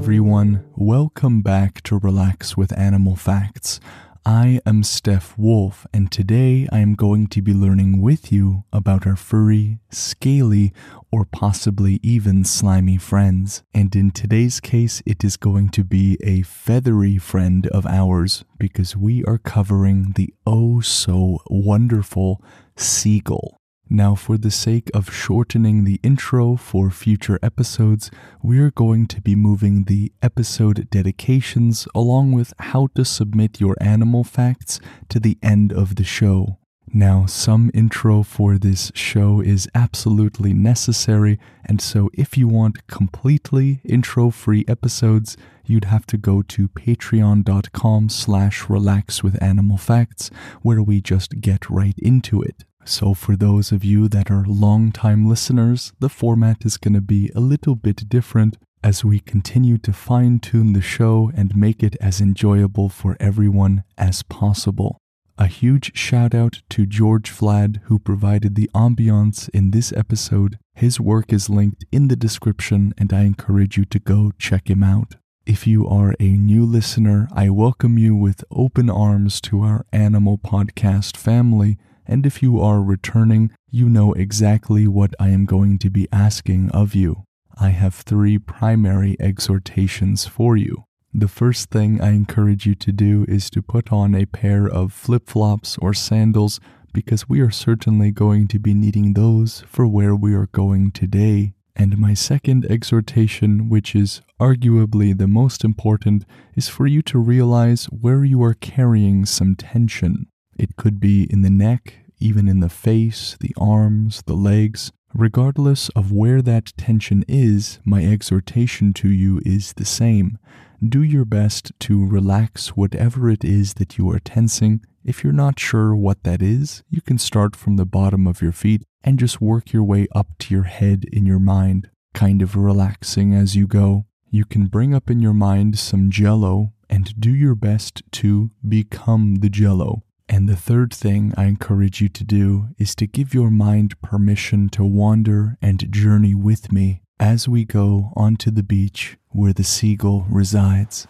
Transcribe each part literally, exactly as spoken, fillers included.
everyone. Welcome back to Relax with Animal Facts. I am Steph Wolf, and today I am going to be learning with you about our furry, scaly, or possibly even slimy friends. And in today's case, it is going to be a feathery friend of ours because we are covering the oh so wonderful seagull. Now, for the sake of shortening the intro for future episodes, we are going to be moving the episode dedications along with how to submit your animal facts to the end of the show. Now, some intro for this show is absolutely necessary, and so if you want completely intro-free episodes, you'd have to go to patreon.com slash relax with animal facts, where we just get right into it. So for those of you that are long-time listeners, the format is going to be a little bit different as we continue to fine-tune the show and make it as enjoyable for everyone as possible. A huge shout-out to George Vlad, who provided the ambiance in this episode. His work is linked in the description, and I encourage you to go check him out. If you are a new listener, I welcome you with open arms to our Animal Podcast family. And if you are returning, you know exactly what I am going to be asking of you. I have three primary exhortations for you. The first thing I encourage you to do is to put on a pair of flip-flops or sandals because we are certainly going to be needing those for where we are going today. And my second exhortation, which is arguably the most important, is for you to realize where you are carrying some tension. It could be in the neck, even in the face, the arms, the legs. Regardless of where that tension is, my exhortation to you is the same. Do your best to relax whatever it is that you are tensing. If you're not sure what that is, you can start from the bottom of your feet and just work your way up to your head in your mind, kind of relaxing as you go. You can bring up in your mind some jello and do your best to become the jello. And the third thing I encourage you to do is to give your mind permission to wander and journey with me as we go onto the beach where the seagull resides.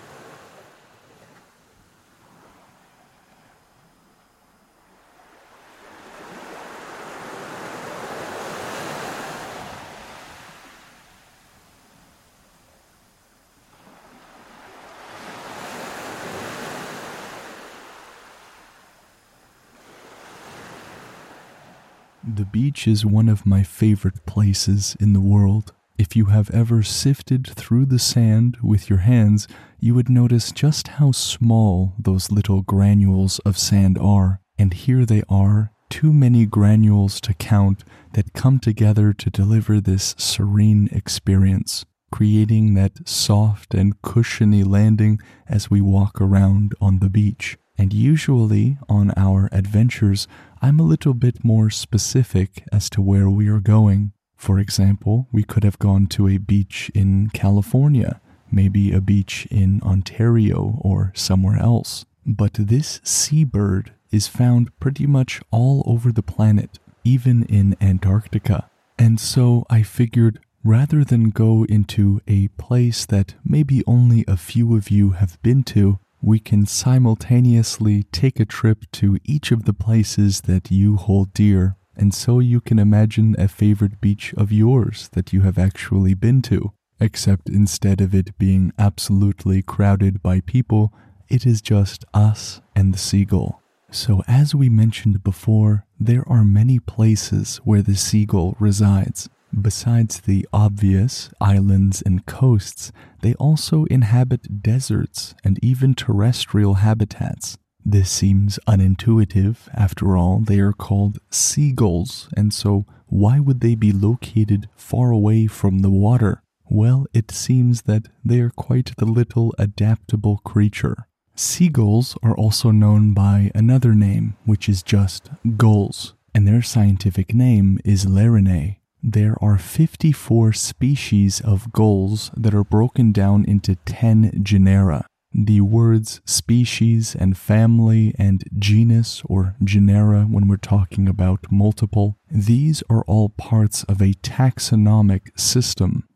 The beach is one of my favorite places in the world. If you have ever sifted through the sand with your hands, you would notice just how small those little granules of sand are. And here they are, too many granules to count, that come together to deliver this serene experience, creating that soft and cushiony landing as we walk around on the beach. And usually on our adventures, I'm a little bit more specific as to where we are going. For example, we could have gone to a beach in California, maybe a beach in Ontario or somewhere else. But this seabird is found pretty much all over the planet, even in Antarctica. And so I figured, rather than go into a place that maybe only a few of you have been to, we can simultaneously take a trip to each of the places that you hold dear, and so you can imagine a favorite beach of yours that you have actually been to, except instead of it being absolutely crowded by people, it is just us and the seagull. So as we mentioned before, there are many places where the seagull resides. Besides the obvious islands and coasts, they also inhabit deserts and even terrestrial habitats. This seems unintuitive. After all, they are called seagulls, and so why would they be located far away from the water? Well, it seems that they are quite the little adaptable creature. Seagulls are also known by another name, which is just gulls, and their scientific name is Lerinnae. There are fifty-four species of gulls that are broken down into ten genera. The words species and family and genus or genera, when we're talking about multiple, these are all parts of a taxonomic system.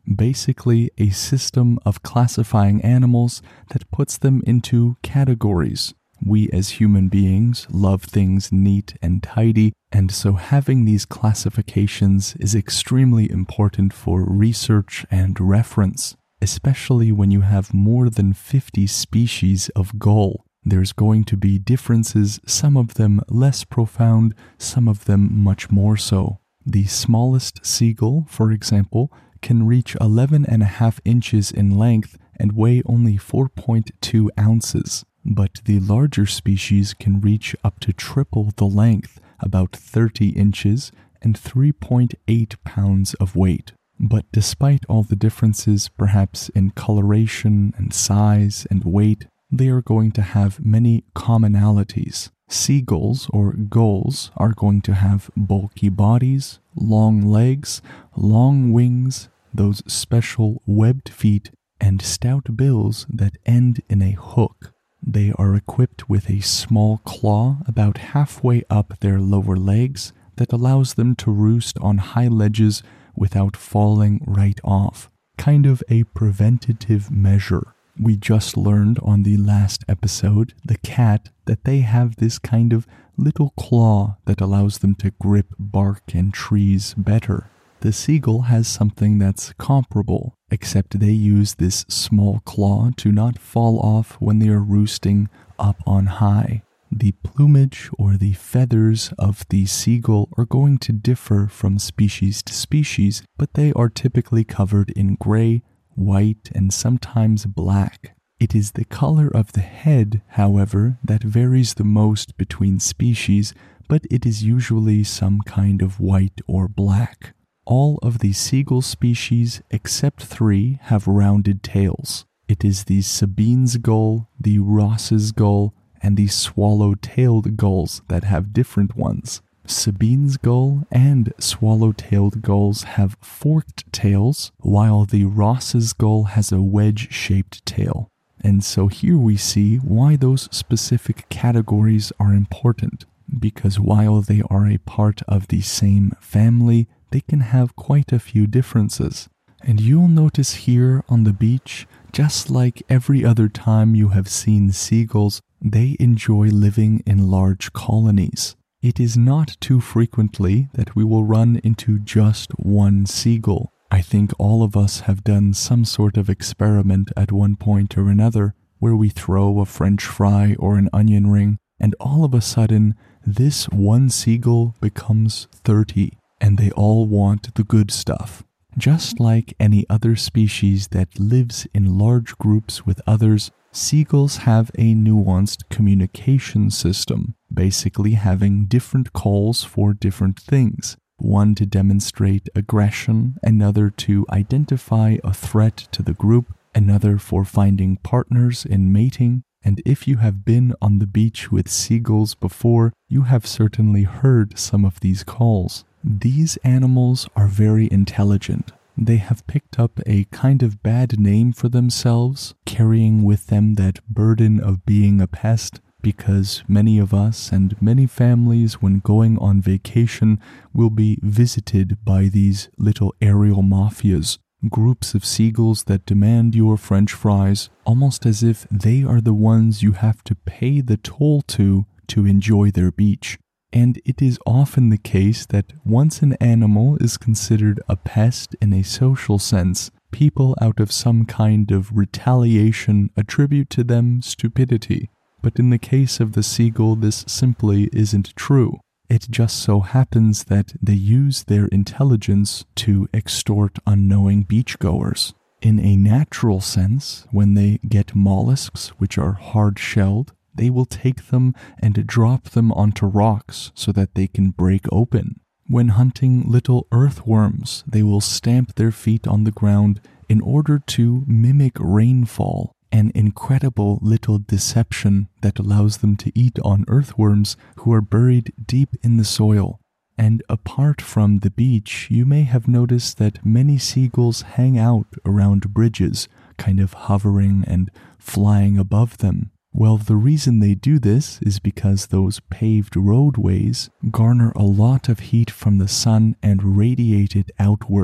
basically a system of classifying animals that puts them into categories. We as human beings love things neat and tidy, and so having these classifications is extremely important for research and reference, especially when you have more than fifty species of gull. There's going to be differences, some of them less profound, some of them much more so. The smallest seagull, for example, can reach eleven and a half inches in length and weigh only four point two ounces. But the larger species can reach up to triple the length, about thirty inches, and three point eight pounds of weight. But despite all the differences, perhaps in coloration and size and weight, they are going to have many commonalities. Seagulls, or gulls, are going to have bulky bodies, long legs, long wings, those special webbed feet, and stout bills that end in a hook. They are equipped with a small claw about halfway up their lower legs that allows them to roost on high ledges without falling right off. Kind of a preventative measure. We just learned on the last episode, the cat, that they have this kind of little claw that allows them to grip bark and trees better. The seagull has something that's comparable, except they use this small claw to not fall off when they are roosting up on high. The plumage or the feathers of the seagull are going to differ from species to species, but they are typically covered in gray, white, and sometimes black. It is the color of the head, however, that varies the most between species, but it is usually some kind of white or black. All of the seagull species, except three, have rounded tails. It is the Sabine's gull, the Ross's gull, and the swallow-tailed gulls that have different ones. Sabine's gull and swallow-tailed gulls have forked tails, while the Ross's gull has a wedge-shaped tail. And so here we see why those specific categories are important, because while they are a part of the same family, they can have quite a few differences. And you'll notice here on the beach, just like every other time you have seen seagulls, they enjoy living in large colonies. It is not too frequently that we will run into just one seagull. I think all of us have done some sort of experiment at one point or another where we throw a French fry or an onion ring, and all of a sudden, this one seagull becomes thirty. And they all want the good stuff. Just like any other species that lives in large groups with others, seagulls have a nuanced communication system, basically having different calls for different things. One to demonstrate aggression, another to identify a threat to the group, another for finding partners in mating. And if you have been on the beach with seagulls before, you have certainly heard some of these calls. These animals are very intelligent. They have picked up a kind of bad name for themselves, carrying with them that burden of being a pest, because many of us and many families, when going on vacation, will be visited by these little aerial mafias, groups of seagulls that demand your French fries, almost as if they are the ones you have to pay the toll to to enjoy their beach. And it is often the case that once an animal is considered a pest in a social sense, people out of some kind of retaliation attribute to them stupidity. But in the case of the seagull, this simply isn't true. It just so happens that they use their intelligence to extort unknowing beachgoers. In a natural sense, when they get mollusks, which are hard-shelled, they will take them and drop them onto rocks so that they can break open. When hunting little earthworms, they will stamp their feet on the ground in order to mimic rainfall, an incredible little deception that allows them to eat on earthworms who are buried deep in the soil. And apart from the beach, you may have noticed that many seagulls hang out around bridges, kind of hovering and flying above them. Well, the reason they do this is because those paved roadways garner a lot of heat from the sun and radiate it outwards.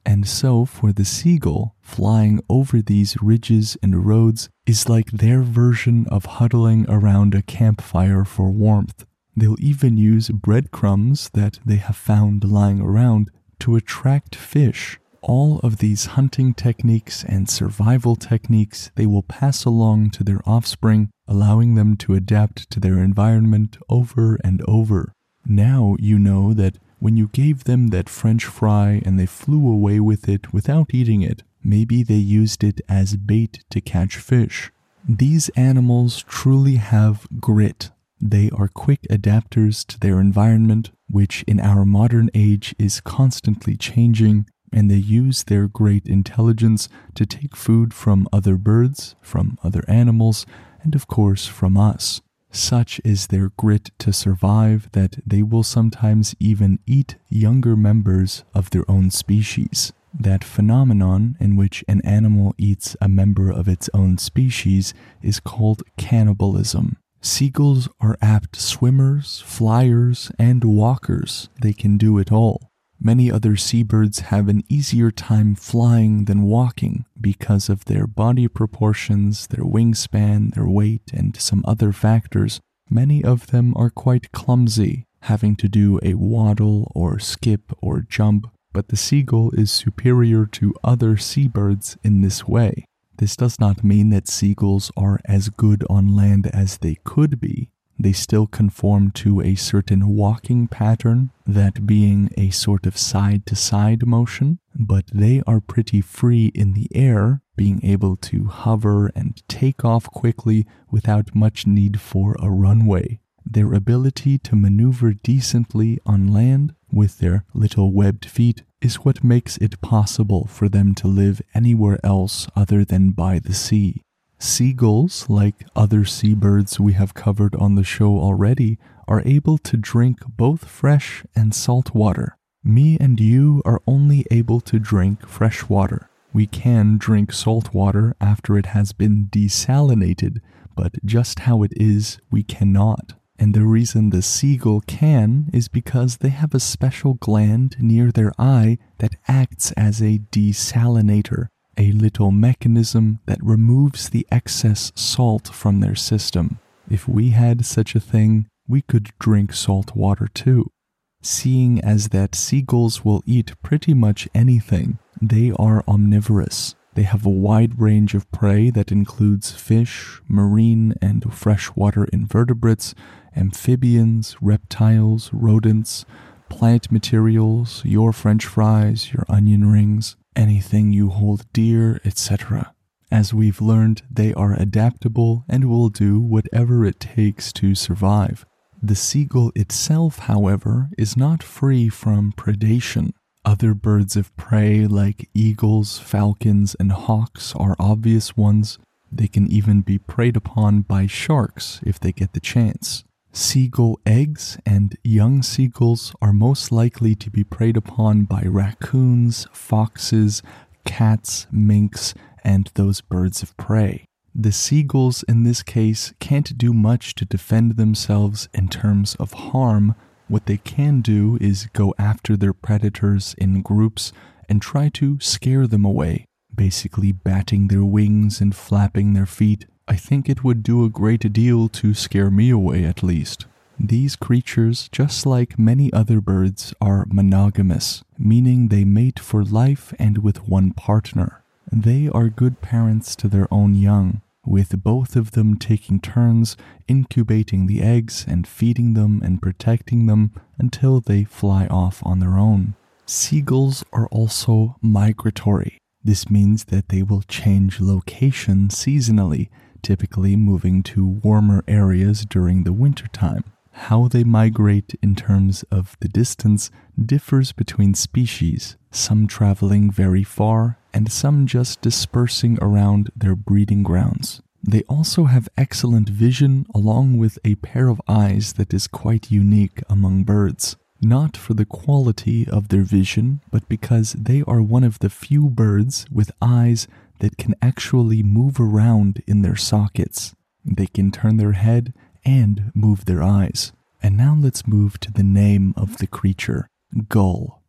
And so for the seagull, flying over these ridges and roads is like their version of huddling around a campfire for warmth. They'll even use breadcrumbs that they have found lying around to attract fish. All of these hunting techniques and survival techniques they will pass along to their offspring, allowing them to adapt to their environment over and over. Now you know that when you gave them that French fry and they flew away with it without eating it, maybe they used it as bait to catch fish. These animals truly have grit. They are quick adapters to their environment, which in our modern age is constantly changing, and they use their great intelligence to take food from other birds, from other animals, and of course from us. Such is their grit to survive that they will sometimes even eat younger members of their own species. That phenomenon in which an animal eats a member of its own species is called cannibalism. Seagulls are apt swimmers, flyers, and walkers. They can do it all. Many other seabirds have an easier time flying than walking because of their body proportions, their wingspan, their weight, and some other factors. Many of them are quite clumsy, having to do a waddle or skip or jump, but the seagull is superior to other seabirds in this way. This does not mean that seagulls are as good on land as they could be. They still conform to a certain walking pattern, that being a sort of side-to-side motion, but they are pretty free in the air, being able to hover and take off quickly without much need for a runway. Their ability to maneuver decently on land with their little webbed feet is what makes it possible for them to live anywhere else other than by the sea. Seagulls, like other seabirds we have covered on the show already, are able to drink both fresh and salt water. Me and you are only able to drink fresh water. We can drink salt water after it has been desalinated, but just how it is, we cannot. And the reason the seagull can is because they have a special gland near their eye that acts as a desalinator, a little mechanism that removes the excess salt from their system. If we had such a thing, we could drink salt water too. Seeing as that seagulls will eat pretty much anything, they are omnivorous. They have a wide range of prey that includes fish, marine and freshwater invertebrates, amphibians, reptiles, rodents, plant materials, your French fries, your onion rings, anything you hold dear, et cetera. As we've learned, they are adaptable and will do whatever it takes to survive. The seagull itself, however, is not free from predation. Other birds of prey like eagles, falcons, and hawks are obvious ones. They can even be preyed upon by sharks if they get the chance. Seagull eggs and young seagulls are most likely to be preyed upon by raccoons, foxes, cats, minks, and those birds of prey. The seagulls in this case can't do much to defend themselves in terms of harm. What they can do is go after their predators in groups and try to scare them away, basically batting their wings and flapping their feet. I think it would do a great deal to scare me away at least. These creatures, just like many other birds, are monogamous, meaning they mate for life and with one partner. They are good parents to their own young, with both of them taking turns incubating the eggs and feeding them and protecting them until they fly off on their own. Seagulls are also migratory. This means that they will change location seasonally, typically moving to warmer areas during the wintertime. How they migrate in terms of the distance differs between species, some traveling very far and some just dispersing around their breeding grounds. They also have excellent vision along with a pair of eyes that is quite unique among birds. Not for the quality of their vision, but because they are one of the few birds with eyes that can actually move around in their sockets. They can turn their head and move their eyes. And now let's move to the name of the creature, gull,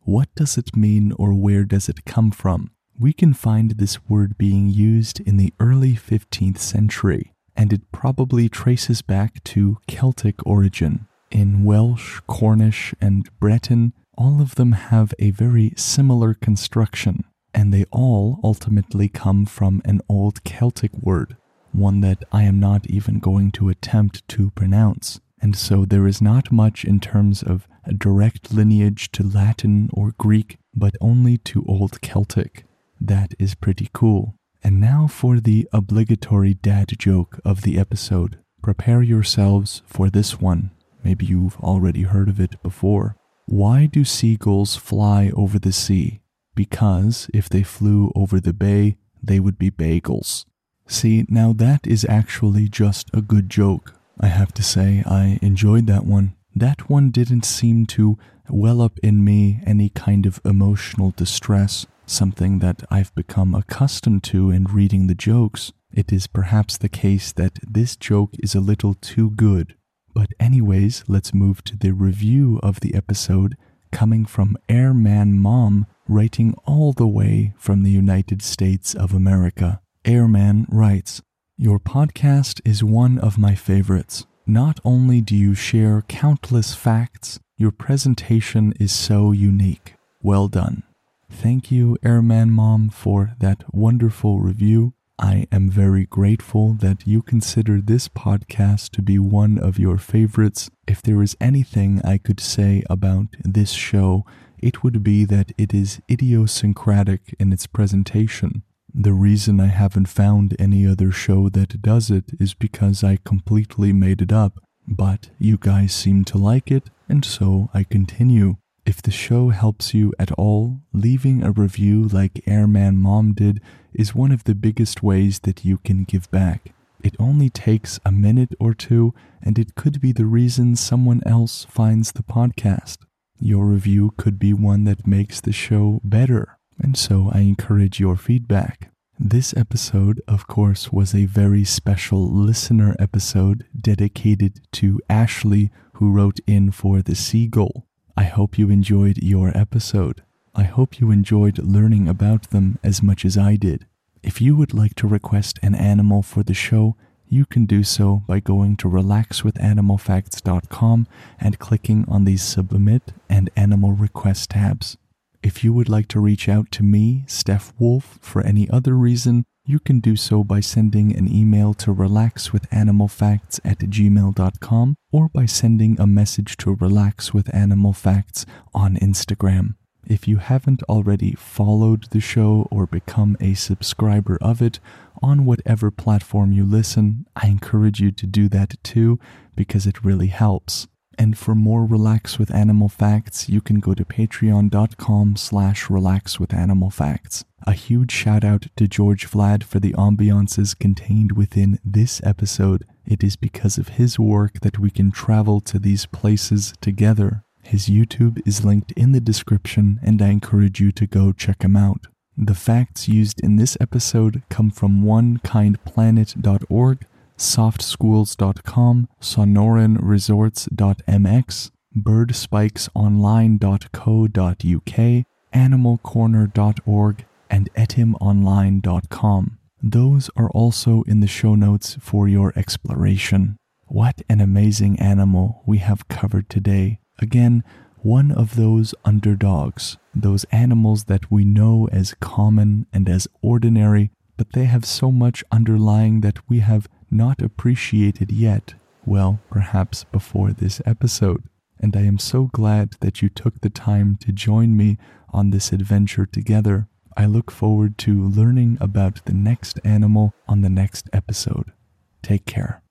What does it mean, or where does it come from? We can find this word being used in the early fifteenth century, and it probably traces back to Celtic origin. In Welsh, Cornish, and Breton, all of them have a very similar construction, and they all ultimately come from an old Celtic word, one that I am not even going to attempt to pronounce. And so there is not much in terms of a direct lineage to Latin or Greek, but only to Old Celtic. That is pretty cool. And now for the obligatory dad joke of the episode. Prepare yourselves for this one. Maybe you've already heard of it before. Why do seagulls fly over the sea? Because if they flew over the bay, they would be bagels. See, now that is actually just a good joke. I have to say, I enjoyed that one. That one didn't seem to well up in me any kind of emotional distress, something that I've become accustomed to in reading the jokes. It is perhaps the case that this joke is a little too good. But anyways, let's move to the review of the episode, coming from Airman Mom, writing all the way from the United States of America. Airman writes, "Your podcast is one of my favorites. Not only do you share countless facts, your presentation is so unique. Well done." Thank you, Airman Mom, for that wonderful review. I am very grateful that you consider this podcast to be one of your favorites. If there is anything I could say about this show, it would be that it is idiosyncratic in its presentation. The reason I haven't found any other show that does it is because I completely made it up, but you guys seem to like it, and so I continue. If the show helps you at all, leaving a review like Airman Mom did is one of the biggest ways that you can give back. It only takes a minute or two, and it could be the reason someone else finds the podcast. Your review could be one that makes the show better, and so I encourage your feedback. This episode, of course, was a very special listener episode dedicated to Ashley, who wrote in for the seagull. I hope you enjoyed your episode. I hope you enjoyed learning about them as much as I did. If you would like to request an animal for the show, you can do so by going to relax with animal facts dot com and clicking on the Submit and Animal Request tabs. If you would like to reach out to me, Steph Wolf, for any other reason, you can do so by sending an email to relax with animal facts at gmail dot com or by sending a message to Relax with Animal Facts on Instagram. If you haven't already followed the show or become a subscriber of it on whatever platform you listen, I encourage you to do that too, because it really helps. And for more Relax with Animal Facts, you can go to patreon dot com slash relax with animal facts. A huge shout out to George Vlad for the ambiances contained within this episode. It is because of his work that we can travel to these places together. His YouTube is linked in the description, and I encourage you to go check him out. The facts used in this episode come from one kind planet dot org, soft schools dot com, sonoran resorts dot m x, bird spikes online dot co dot u k, animal corner dot org, and etim online dot com. Those are also in the show notes for your exploration. What an amazing animal we have covered today. Again, one of those underdogs, those animals that we know as common and as ordinary, but they have so much underlying that we have not appreciated yet, well, perhaps before this episode. And I am so glad that you took the time to join me on this adventure together. I look forward to learning about the next animal on the next episode. Take care.